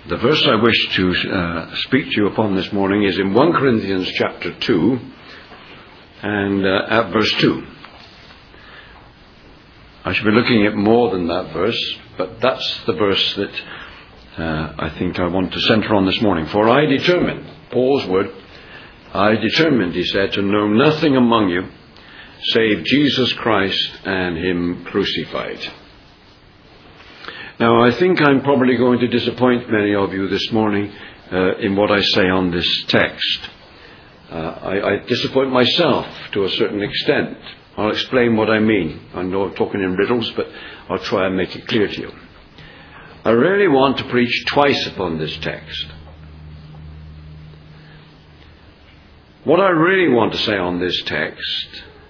The verse I wish to speak to you upon this morning is in 1 Corinthians chapter 2 and at verse 2. I should be looking at more than that verse, but that's the verse that I think I want to centre on this morning. For I determined, Paul's word, I determined, he said, to know nothing among you save Jesus Christ and Him crucified. Now, I think I'm probably going to disappoint many of you this morning in what I say on this text. I disappoint myself to a certain extent. I'll explain what I mean. I know I'm talking in riddles, but I'll try and make it clear to you. I really want to preach twice upon this text. What I really want to say on this text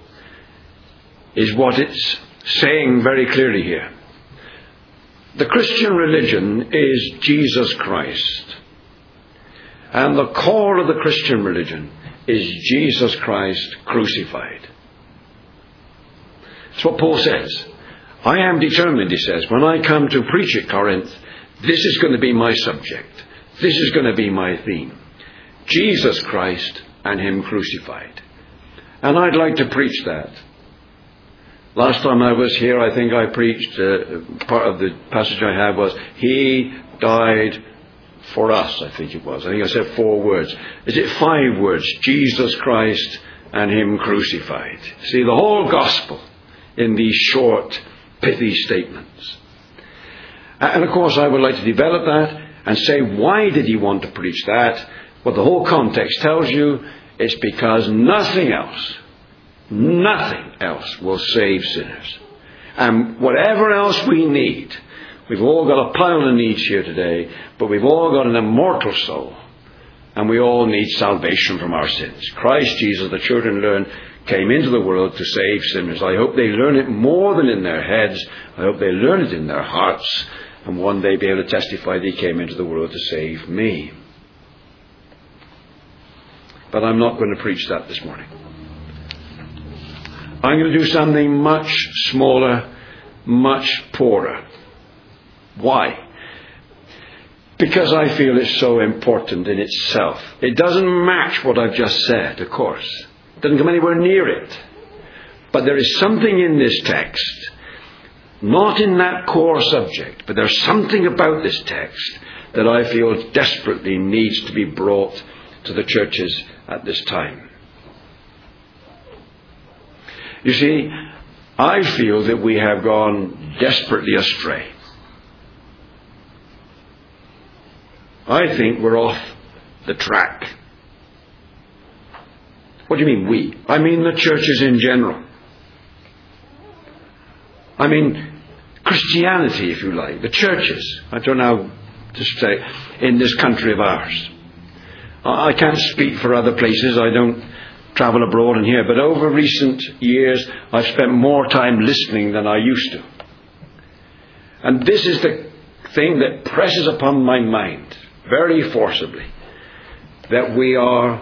is what it's saying very clearly here. The Christian religion is Jesus Christ. And the core of the Christian religion is Jesus Christ crucified. That's what Paul says. I am determined, he says, when I come to preach at Corinth, this is going to be my subject. This is going to be my theme. Jesus Christ and Him crucified. And I'd like to preach that. Last time I was here, I think I preached, part of the passage I had was, He died for us, I think it was. I think I said 4 words. Is it 5 words? Jesus Christ and Him crucified. See, the whole gospel in these short, pithy statements. And of course, I would like to develop that and say, why did He want to preach that? Well, the whole context tells you it's because nothing else will save sinners. And whatever else we need, we've all got a pile of needs here today, but we've all got an immortal soul, and we all need salvation from our sins. Christ Jesus, the children learn, came into the world to save sinners. I hope they learn it more than in their heads. I hope they learn it in their hearts, and one day be able to testify that He came into the world to save me. But I'm not going to preach that this morning. I'm going to do something much smaller, much poorer. Why? Because I feel it's so important in itself. It doesn't match what I've just said, of course. It doesn't come anywhere near it. But there is something in this text, not in that core subject, but there's something about this text that I feel desperately needs to be brought to the churches at this time. You see, I feel that we have gone desperately astray. I think we're off the track. What do you mean we? I mean the churches in general. I mean Christianity, if you like, the churches. I don't know how to say, in this country of ours. I can't speak for other places. I don't travel abroad and here. But over recent years, I've spent more time listening than I used to. And this is the thing that presses upon my mind very forcibly. That we are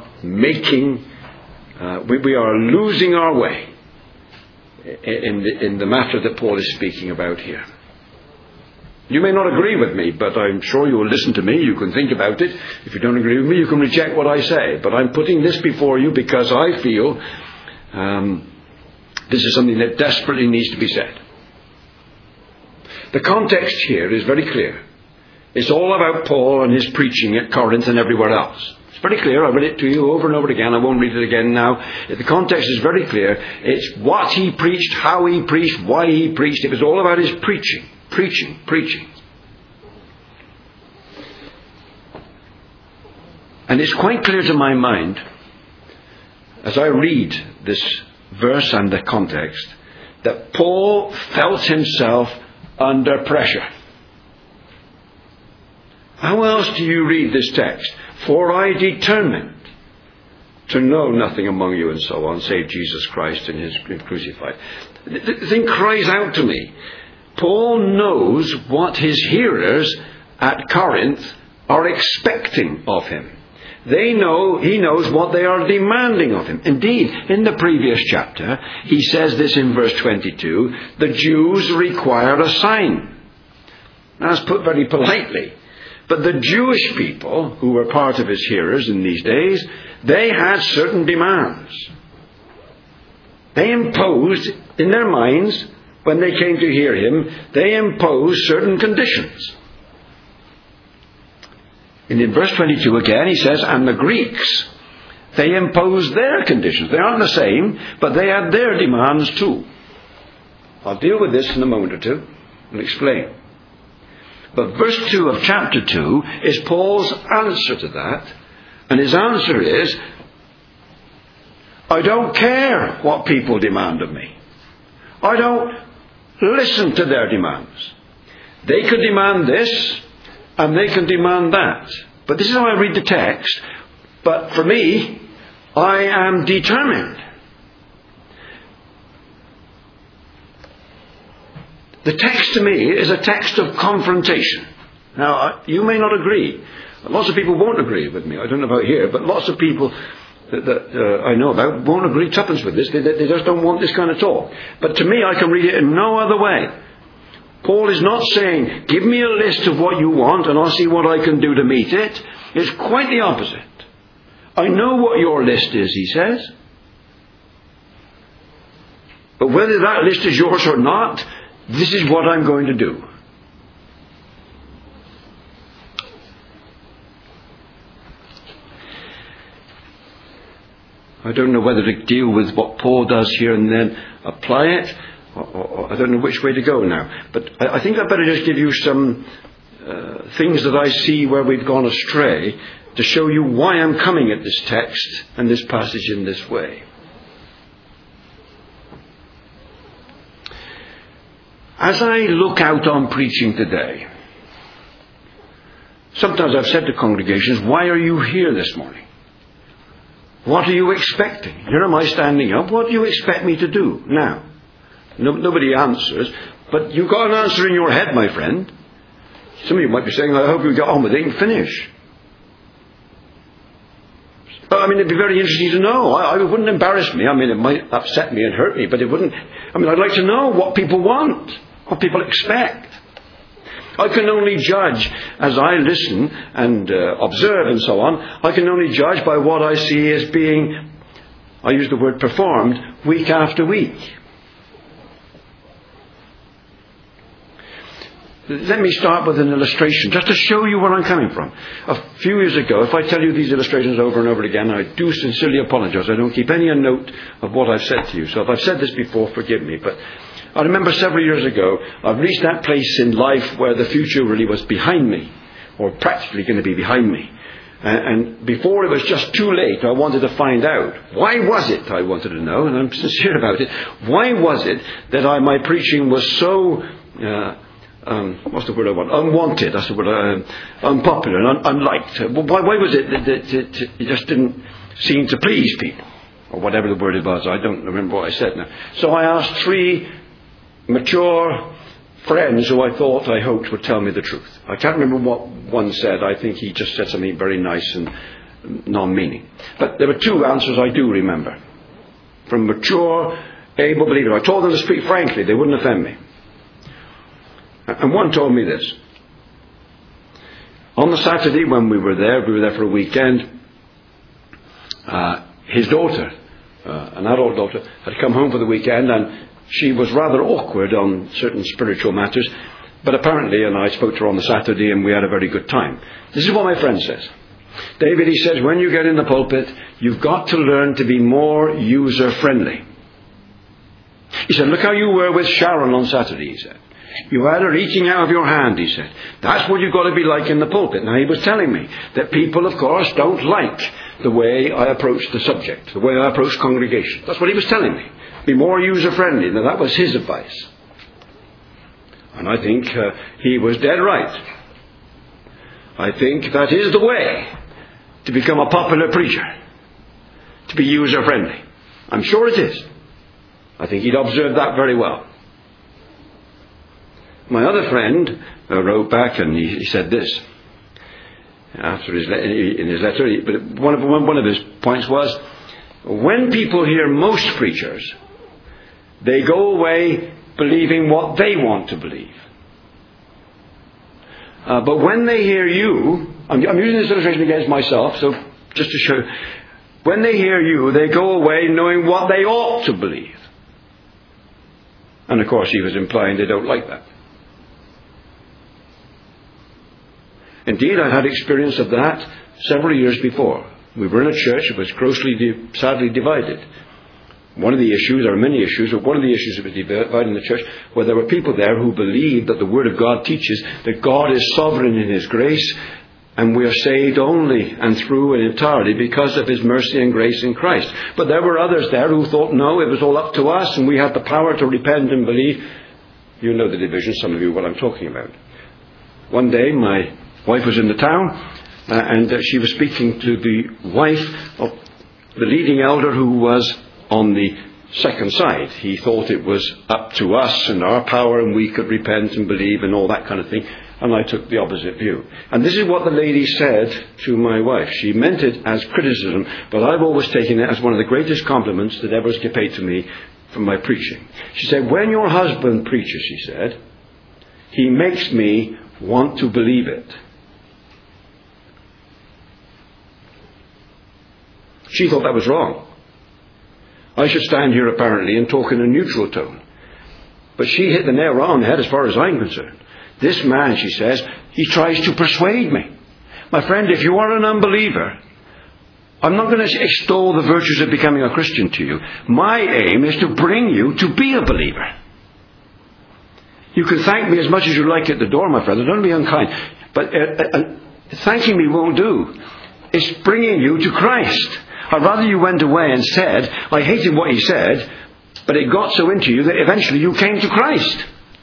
we are losing our way in the matter that Paul is speaking about here. You may not agree with me, but I'm sure you will listen to me. You can think about it. If you don't agree with me, you can reject what I say. But I'm putting this before you because I feel this is something that desperately needs to be said. The context here is very clear. It's all about Paul and his preaching at Corinth and everywhere else. It's very clear. I read it to you over and over again. I won't read it again now. The context is very clear. It's what he preached, how he preached, why he preached. It was all about his preaching. Preaching. And it's quite clear to my mind, as I read this verse and the context, that Paul felt himself under pressure. How else do you read this text? For I determined to know nothing among you and so on, save Jesus Christ and Him crucified. The thing cries out to me. Paul knows what his hearers at Corinth are expecting of him. He knows what they are demanding of him. Indeed, in the previous chapter, he says this in verse 22, the Jews require a sign. Now, that's put very politely. But the Jewish people, who were part of his hearers in these days, they had certain demands. They imposed, in their minds, when they came to hear him, they imposed certain conditions. And in verse 22 again, he says, and the Greeks, they imposed their conditions. They aren't the same, but they had their demands too. I'll deal with this in a moment or two and explain. But verse 2 of chapter 2 is Paul's answer to that. And his answer is, I don't care what people demand of me. I don't listen to their demands. They could demand this, and they can demand that. But this is how I read the text. But for me, I am determined. The text to me is a text of confrontation. Now, you may not agree. Lots of people won't agree with me. I don't know about here, but lots of people that I know about won't agree tuppence with this. They just don't want this kind of talk. But to me, I can read it in no other way. Paul is not saying, give me a list of what you want and I'll see what I can do to meet it. It's quite the opposite. I know what your list is, he says. But whether that list is yours or not, this is what I'm going to do. I don't know whether to deal with what Paul does here and then apply it, or I don't know which way to go now. But I think I'd better just give you some things that I see where we've gone astray to show you why I'm coming at this text and this passage in this way. As I look out on preaching today, sometimes I've said to congregations, why are you here this morning? What are you expecting? Here am I standing up. What do you expect me to do now? Nobody answers, but you've got an answer in your head, my friend. Some of you might be saying, I hope you get on with it and finish. But I mean, it'd be very interesting to know. It wouldn't embarrass me. I mean, it might upset me and hurt me, but it wouldn't. I mean, I'd like to know what people want, what people expect. I can only judge as I listen and observe and so on. I can only judge by what I see as being, I use the word performed, week after week. Let me start with an illustration, just to show you where I'm coming from. A few years ago, if I tell you these illustrations over and over again, I do sincerely apologize. I don't keep any note of what I've said to you. So if I've said this before, forgive me. But I remember several years ago, I've reached that place in life where the future really was behind me, or practically going to be behind me. And before it was just too late, I wanted to find out. Why was it, I wanted to know, and I'm sincere about it, why was it that my preaching was so... what's the word I want? Unwanted, that's the word. Unpopular and unliked. Why was it that it just didn't seem to please people? Or whatever the word was. I don't remember what I said now. So I asked 3 mature friends who I hoped would tell me the truth. I can't remember what one said. I think he just said something very nice and non-meaning. But there were 2 answers I do remember. From mature, able believers. I told them to speak frankly. They wouldn't offend me. And one told me this. On the Saturday when we were there for a weekend, his daughter, an adult daughter, had come home for the weekend, and she was rather awkward on certain spiritual matters, but apparently, and I spoke to her on the Saturday and we had a very good time. This is what my friend says. David, he says, when you get in the pulpit, you've got to learn to be more user-friendly. He said, look how you were with Sharon on Saturday, he said. You had her eating out of your hand, he said. That's what you've got to be like in the pulpit. Now, he was telling me that people, of course, don't like the way I approach the subject, the way I approach congregation. That's what he was telling me. Be more user-friendly. Now, that was his advice. And I think he was dead right. I think that is the way to become a popular preacher, to be user-friendly. I'm sure it is. I think he'd observed that very well. My other friend wrote back and he said this after in his letter. But one of his points was, when people hear most preachers, they go away believing what they want to believe. But when they hear you, I'm using this illustration against myself, so just to show, when they hear you, they go away knowing what they ought to believe. And of course he was implying they don't like that. Indeed, I had experience of that several years before. We were in a church that was sadly divided. One of the issues, there are many issues, but one of the issues that was divided in the church, where there were people there who believed that the Word of God teaches that God is sovereign in His grace, and we are saved only and through in entirety because of His mercy and grace in Christ. But there were others there who thought, no, it was all up to us, and we had the power to repent and believe. You know the division, some of you, what I'm talking about. One day, my wife was in the town, and she was speaking to the wife of the leading elder who was on the second side. He thought it was up to us and our power and we could repent and believe and all that kind of thing. And I took the opposite view. And this is what the lady said to my wife. She meant it as criticism, but I've always taken it as one of the greatest compliments that ever was paid to me from my preaching. She said, when your husband preaches, she said, he makes me want to believe it. She thought that was wrong. I should stand here apparently and talk in a neutral tone. But she hit the nail right on the head as far as I'm concerned. This man, she says, he tries to persuade me. My friend, if you are an unbeliever, I'm not going to extol the virtues of becoming a Christian to you. My aim is to bring you to be a believer. You can thank me as much as you like at the door, my friend. Don't be unkind. But thanking me won't do. It's bringing you to Christ. I'd rather you went away and said, I hated what he said, but it got so into you that eventually you came to Christ.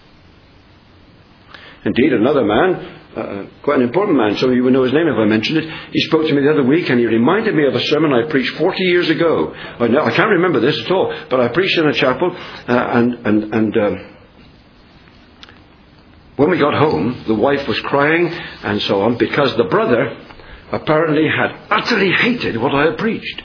Indeed, another man, quite an important man, some of you will know his name if I mention it, he spoke to me the other week and he reminded me of a sermon I preached 40 years ago. I can't remember this at all, but I preached in a chapel and when we got home, the wife was crying and so on because the brother apparently had utterly hated what I had preached.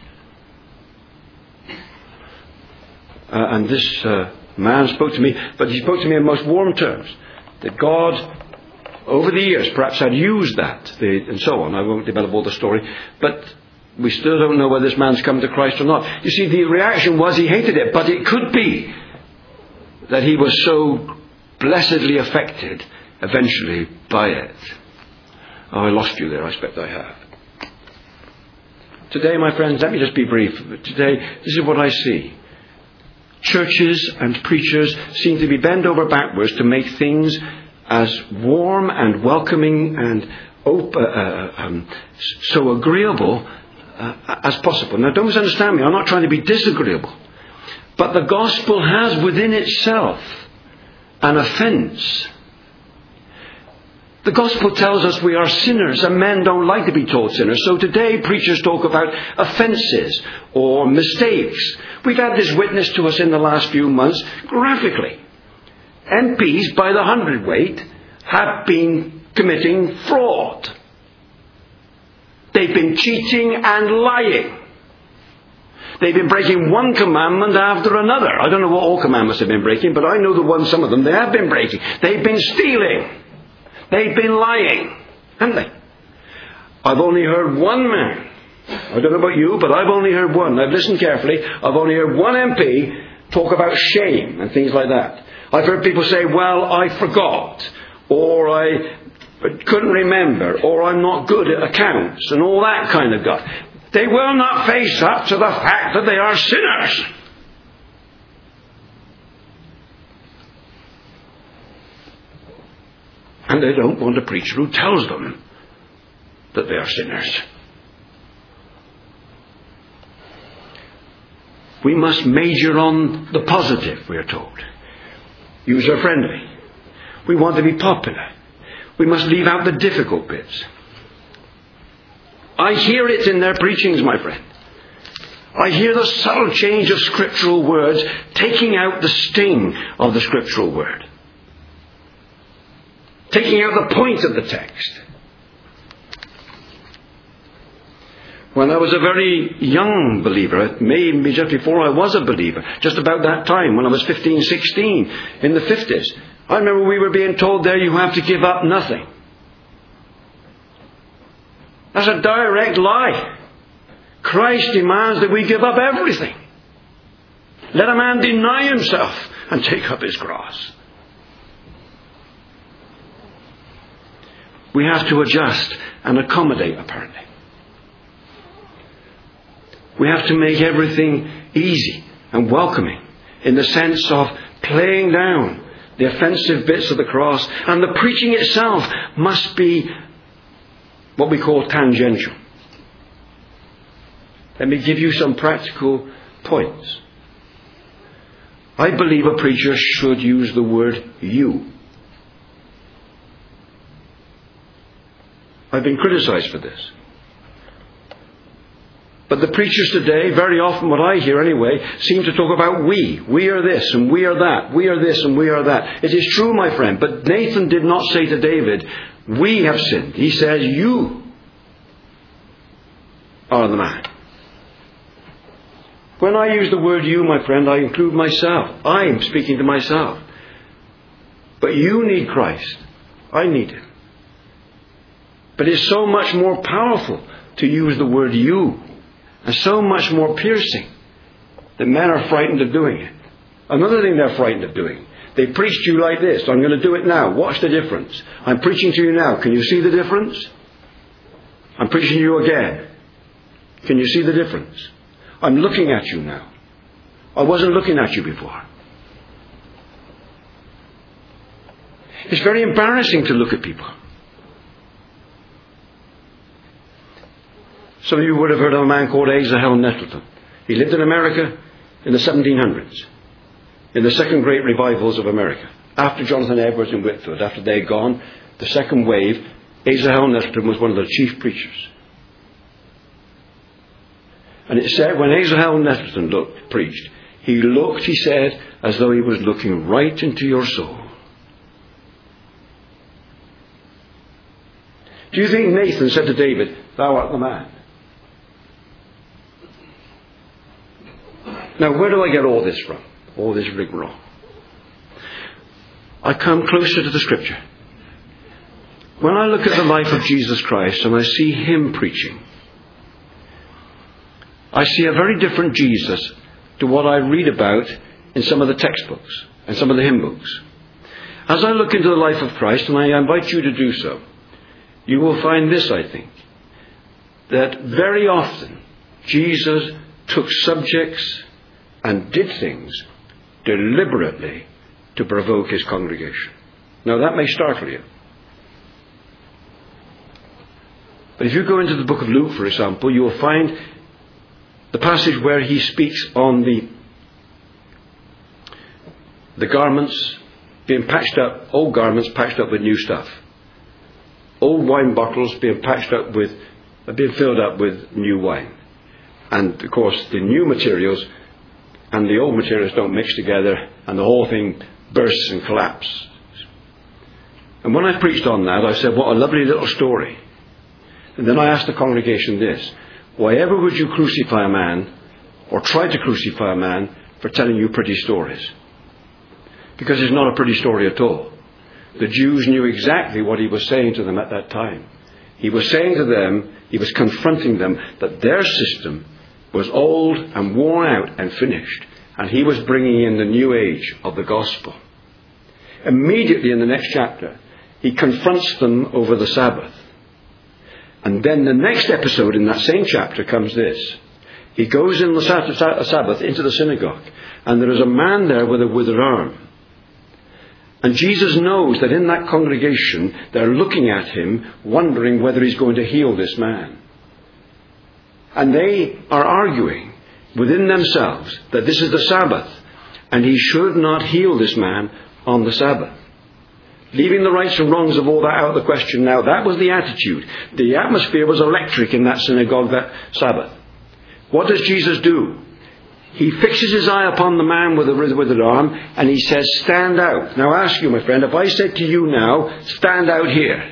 And this man spoke to me, but he spoke to me in most warm terms. That God, over the years, perhaps had used that, and so on. I won't develop all the story, but we still don't know whether this man's come to Christ or not. You see, the reaction was he hated it, but it could be that he was so blessedly affected eventually by it. Oh, I lost you there. I expect I have. Today, my friends, let me just be brief. Today, this is what I see. Churches and preachers seem to be bent over backwards to make things as warm and welcoming and so agreeable as possible. Now, don't misunderstand me. I'm not trying to be disagreeable. But the gospel has within itself an offence. The gospel tells us we are sinners and men don't like to be taught sinners. So today preachers talk about offences or mistakes. We've had this witnessed to us in the last few months graphically. MPs by the hundredweight have been committing fraud. They've been cheating and lying. They've been breaking one commandment after another. I don't know what all commandments they've been breaking, but I know the ones, some of them, they have been breaking. They've been stealing. They've been lying, haven't they? I've only heard one man. I don't know about you, but I've only heard one. I've listened carefully. I've only heard one MP talk about shame and things like that. I've heard people say, well, I forgot, or I couldn't remember, or I'm not good at accounts, and all that kind of guff. They will not face up to the fact that they are sinners. And they don't want a preacher who tells them that they are sinners. We must major on the positive, we are told. User friendly. We want to be popular. We must leave out the difficult bits. I hear it in their preachings, my friend. I hear the subtle change of scriptural words taking out the sting of the scriptural word. Taking out the point of the text. When I was a very young believer, it may even be just before I was a believer, just about that time, when I was 15, 16, in the 50s, I remember we were being told there you have to give up nothing. That's a direct lie. Christ demands that we give up everything. Let a man deny himself and take up his cross. We have to adjust and accommodate, apparently. We have to make everything easy and welcoming in the sense of playing down the offensive bits of the cross, and the preaching itself must be what we call tangential. Let me give you some practical points. I believe a preacher should use the word you. I've been criticized for this. But the preachers today, very often what I hear anyway, seem to talk about we. We are this and we are that. We are this and we are that. It is true, my friend, but Nathan did not say to David, we have sinned. He says, you are the man. When I use the word you, my friend, I include myself. I am speaking to myself. But you need Christ. I need Him. But it's so much more powerful to use the word you, and so much more piercing that men are frightened of doing it. Another thing they're frightened of doing. They preach to you like this. I'm going to do it now. Watch the difference. I'm preaching to you now. Can you see the difference? I'm preaching to you again. Can you see the difference? I'm looking at you now. I wasn't looking at you before. It's very embarrassing to look at people. Some of you would have heard of a man called Asahel Nettleton. He lived in America in the 1700s, in the second great revivals of America. After Jonathan Edwards and Whitefield, after they had gone, the second wave, Asahel Nettleton was one of the chief preachers. And it said when Asahel Nettleton preached, he said, as though he was looking right into your soul. Do you think Nathan said to David, thou art the man? Now, where do I get all this from? All this rigmarole. I come closer to the Scripture. When I look at the life of Jesus Christ and I see Him preaching, I see a very different Jesus to what I read about in some of the textbooks and some of the hymn books. As I look into the life of Christ, and I invite you to do so, you will find this, I think, that very often Jesus took subjects and did things deliberately to provoke His congregation. Now that may startle you. But if you go into the book of Luke, for example, you will find the passage where He speaks on the garments being patched up, old garments patched up with new stuff. Old wine bottles being filled up with new wine. And of course the new materials and the old materials don't mix together, and the whole thing bursts and collapses. And when I preached on that, I said, what a lovely little story. And then I asked the congregation this: why ever would you crucify a man, or try to crucify a man, for telling you pretty stories? Because it's not a pretty story at all. The Jews knew exactly what He was saying to them at that time. He was saying to them, He was confronting them, that their system was old and worn out and finished, and He was bringing in the new age of the gospel. Immediately in the next chapter, He confronts them over the Sabbath. And then the next episode in that same chapter comes this. He goes in the Sabbath into the synagogue, and there is a man there with a withered arm. And Jesus knows that in that congregation they're looking at Him, wondering whether He's going to heal this man. And they are arguing within themselves that this is the Sabbath, and He should not heal this man on the Sabbath. Leaving the rights and wrongs of all that out of the question now, that was the attitude. The atmosphere was electric in that synagogue that Sabbath. What does Jesus do? He fixes His eye upon the man with the withered arm, and He says, stand out. Now I ask you, my friend, if I said to you now, stand out here,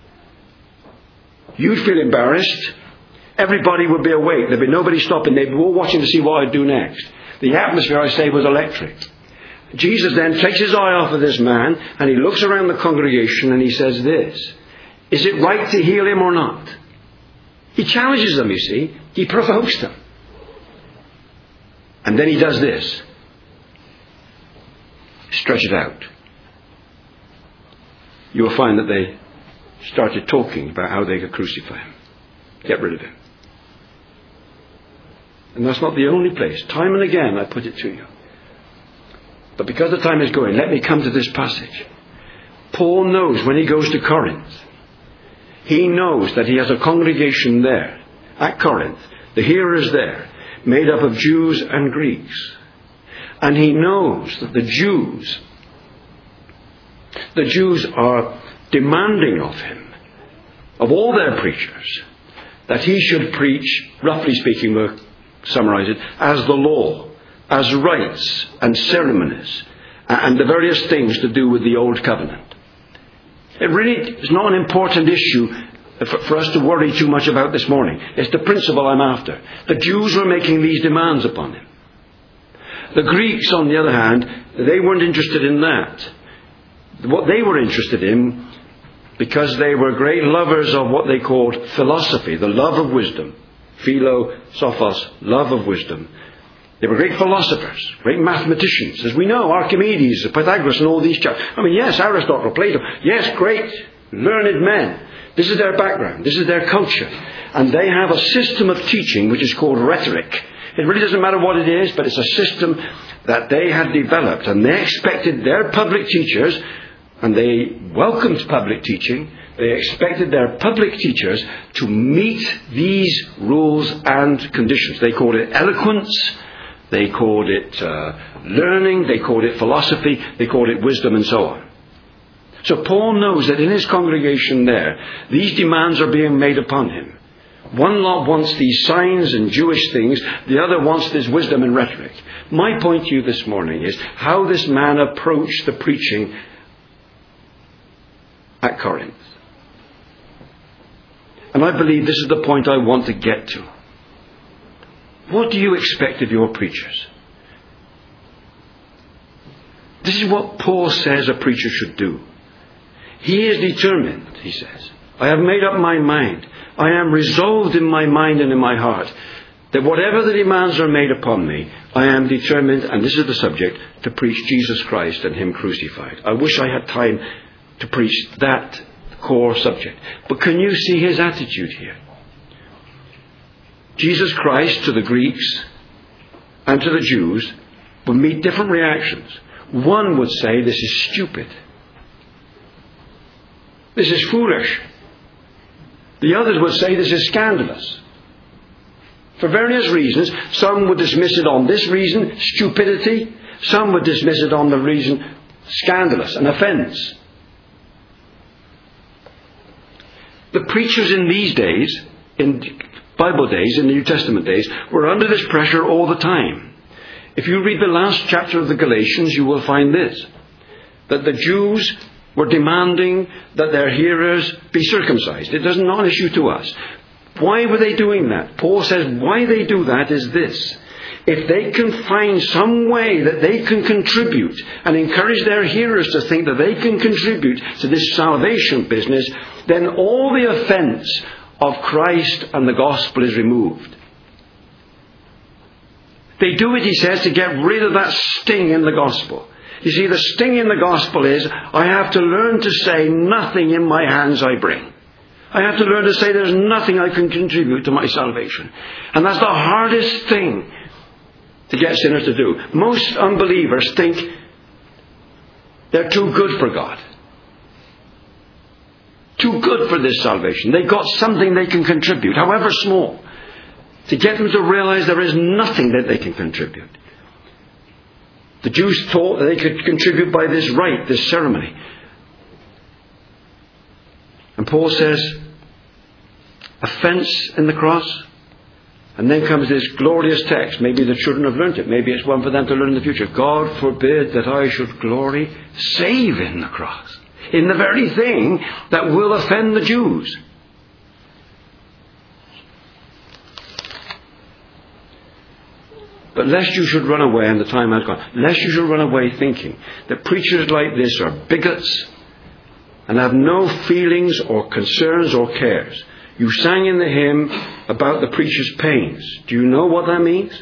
you'd feel embarrassed. Everybody would be awake. There'd be nobody stopping. They'd be all watching to see what I'd do next. The atmosphere, I say, was electric. Jesus then takes His eye off of this man, and He looks around the congregation and He says this: is it right to heal him or not? He challenges them, you see. He provokes them. And then he does this. Stretch it out. You will find that they started talking about how they could crucify him. Get rid of him. And that's not the only place. Time and again I put it to you. But because the time is going, let me come to this passage. Paul knows when he goes to Corinth, he knows that he has a congregation there, at Corinth. The hearers there, made up of Jews and Greeks. And he knows that the Jews are demanding of him, of all their preachers, that he should preach, roughly speaking, we'll summarize it, as the law, as rites and ceremonies, and the various things to do with the Old Covenant. It really is not an important issue for us to worry too much about this morning. It's the principle I'm after. The Jews were making these demands upon him. The Greeks, on the other hand, they weren't interested in that. What they were interested in, because they were great lovers of what they called philosophy, the love of wisdom. Philo, sophos, love of wisdom. They were great philosophers, great mathematicians. As we know, Archimedes, Pythagoras and all these chaps. Yes, Aristotle, Plato. Yes, great, learned men. This is their background. This is their culture. And they have a system of teaching which is called rhetoric. It really doesn't matter what it is, but it's a system that they had developed. And they expected their public teachers, and they welcomed public teaching, they expected their public teachers to meet these rules and conditions. They called it eloquence, they called it learning, they called it philosophy, they called it wisdom, and so on. So Paul knows that in his congregation there, these demands are being made upon him. One lot wants these signs and Jewish things, the other wants this wisdom and rhetoric. My point to you this morning is how this man approached the preaching at Corinth. And I believe this is the point I want to get to. What do you expect of your preachers? This is what Paul says a preacher should do. He is determined, he says. I have made up my mind. I am resolved in my mind and in my heart that whatever the demands are made upon me, I am determined, and this is the subject, to preach Jesus Christ and Him crucified. I wish I had time to preach that core subject. But can you see his attitude here? Jesus Christ to the Greeks and to the Jews would meet different reactions. One would say, this is stupid. This is foolish. The others would say, this is scandalous. For various reasons. Some would dismiss it on this reason, stupidity. Some would dismiss it on the reason, scandalous, an offence. The preachers in these days, in Bible days, in the New Testament days, were under this pressure all the time. If you read the last chapter of the Galatians, you will find this. That the Jews were demanding that their hearers be circumcised. It is not an issue to us. Why were they doing that? Paul says why they do that is this. If they can find some way that they can contribute and encourage their hearers to think that they can contribute to this salvation business, then all the offence of Christ and the gospel is removed. They do it, he says, to get rid of that sting in the gospel. You see, the sting in the gospel is, I have to learn to say, nothing in my hands I bring. I have to learn to say there's nothing I can contribute to my salvation. And that's the hardest thing to get sinners to do. Most unbelievers think they're too good for God. Too good for this salvation. They've got something they can contribute, however small, to get them to realize there is nothing that they can contribute. The Jews thought that they could contribute by this rite, this ceremony. And Paul says, offence in the cross. And then comes this glorious text. Maybe the children have learnt it. Maybe it's one for them to learn in the future. God forbid that I should glory save in the cross. In the very thing that will offend the Jews. But lest you should run away, and the time has gone, lest you should run away thinking that preachers like this are bigots and have no feelings or concerns or cares. You sang in the hymn about the preacher's pains. Do you know what that means?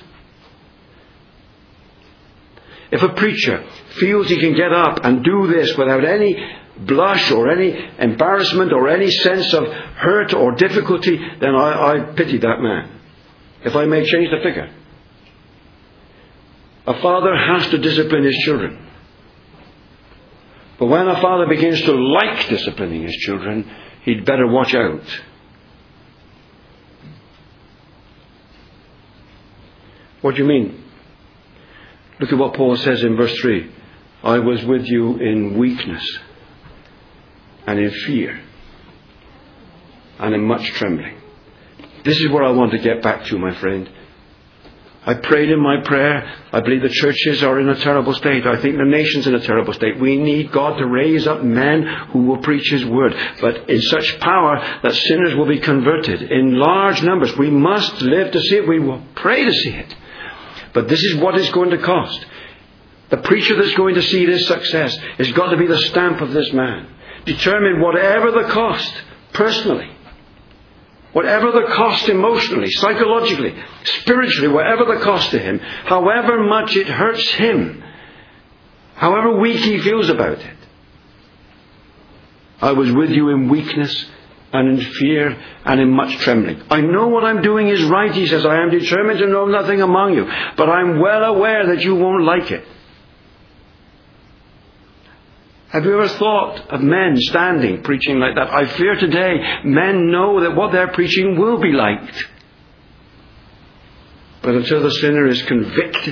If a preacher feels he can get up and do this without any blush or any embarrassment or any sense of hurt or difficulty, then I pity that man. If I may change the figure. A father has to discipline his children. But when a father begins to like disciplining his children, he'd better watch out. What do you mean? Look at what Paul says in verse 3. I was with you in weakness and in fear and in much trembling. This is where I want to get back to, my friend. I prayed in my prayer. I believe the churches are in a terrible state. I think the nation's in a terrible state. We need God to raise up men who will preach His word, but in such power that sinners will be converted in large numbers. We must live to see it. We will pray to see it. But this is what it's going to cost. The preacher that's going to see this success has got to be the stamp of this man. Determine whatever the cost, personally, whatever the cost emotionally, psychologically, spiritually, whatever the cost to him, however much it hurts him, however weak he feels about it. I was with you in weakness and in fear and in much trembling. I know what I'm doing is right, he says. I am determined to know nothing among you, but I'm well aware that you won't like it. Have you ever thought of men standing preaching like that? I fear today men know that what they're preaching will be liked. But until the sinner is convicted,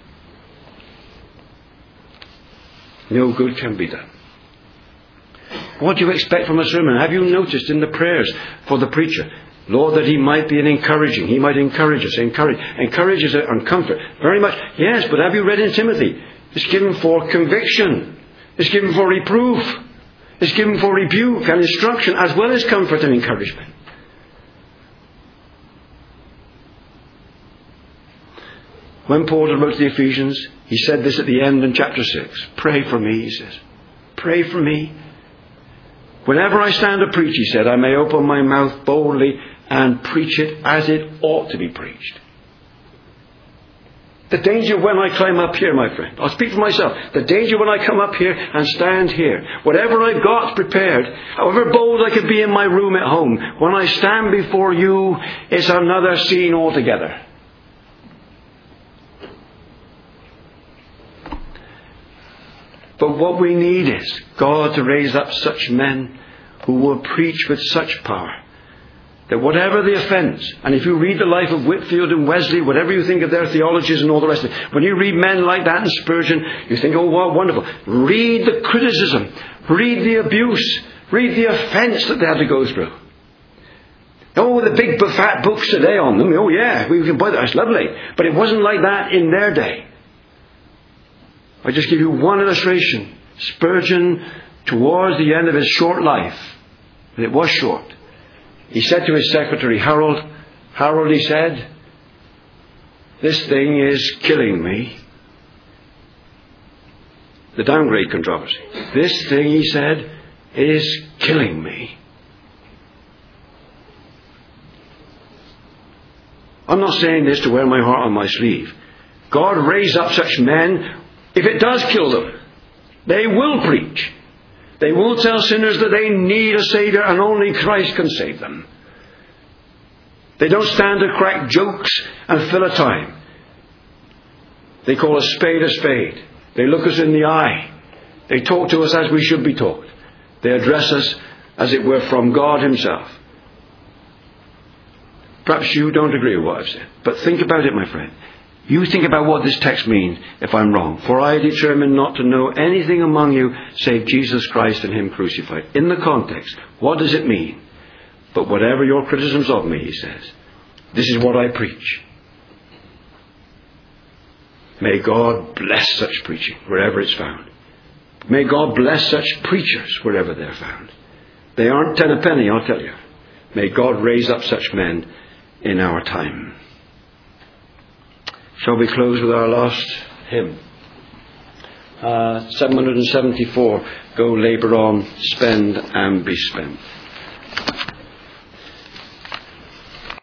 no good can be done. What do you expect from a sermon? Have you noticed in the prayers for the preacher, Lord, that he might be he might encourage us, encourage us and comfort? Very much, yes, but have you read in Timothy? It's given for conviction. It's given for reproof. It's given for rebuke and instruction, as well as comfort and encouragement. When Paul wrote to the Ephesians, he said this at the end in chapter 6. Pray for me, he says. Pray for me. Whenever I stand to preach, he said, I may open my mouth boldly and preach it as it ought to be preached. The danger when I climb up here, my friend, I'll speak for myself. The danger when I come up here and stand here, whatever I've got prepared, however bold I could be in my room at home, when I stand before you, it's another scene altogether. But what we need is God to raise up such men who will preach with such power that whatever the offence, and if you read the life of Whitefield and Wesley, whatever you think of their theologies and all the rest of it, when you read men like that and Spurgeon, you think, oh, what wonderful. Read the criticism, read the abuse, read the offence that they had to go through. Oh, the big fat books today on them, oh yeah, we can buy that, that's lovely. But it wasn't like that in their day. I just give you one illustration. Spurgeon, towards the end of his short life, and it was short, he said to his secretary, Harold, he said, this thing is killing me. The downgrade controversy. This thing, he said, is killing me. I'm not saying this to wear my heart on my sleeve. God raise up such men. If it does kill them, they will preach. They will tell sinners that they need a Saviour and only Christ can save them. They don't stand to crack jokes and fill a time. They call a spade a spade. They look us in the eye. They talk to us as we should be taught. They address us as it were from God Himself. Perhaps you don't agree with what I've said, but think about it, my friend. You think about what this text means if I'm wrong. For I determined not to know anything among you save Jesus Christ and Him crucified. In the context, what does it mean? But whatever your criticisms of me, he says, this is what I preach. May God bless such preaching wherever it's found. May God bless such preachers wherever they're found. They aren't ten a penny, I'll tell you. May God raise up such men in our time. Shall we close with our last hymn? 774, Go Labour On, Spend and Be Spent.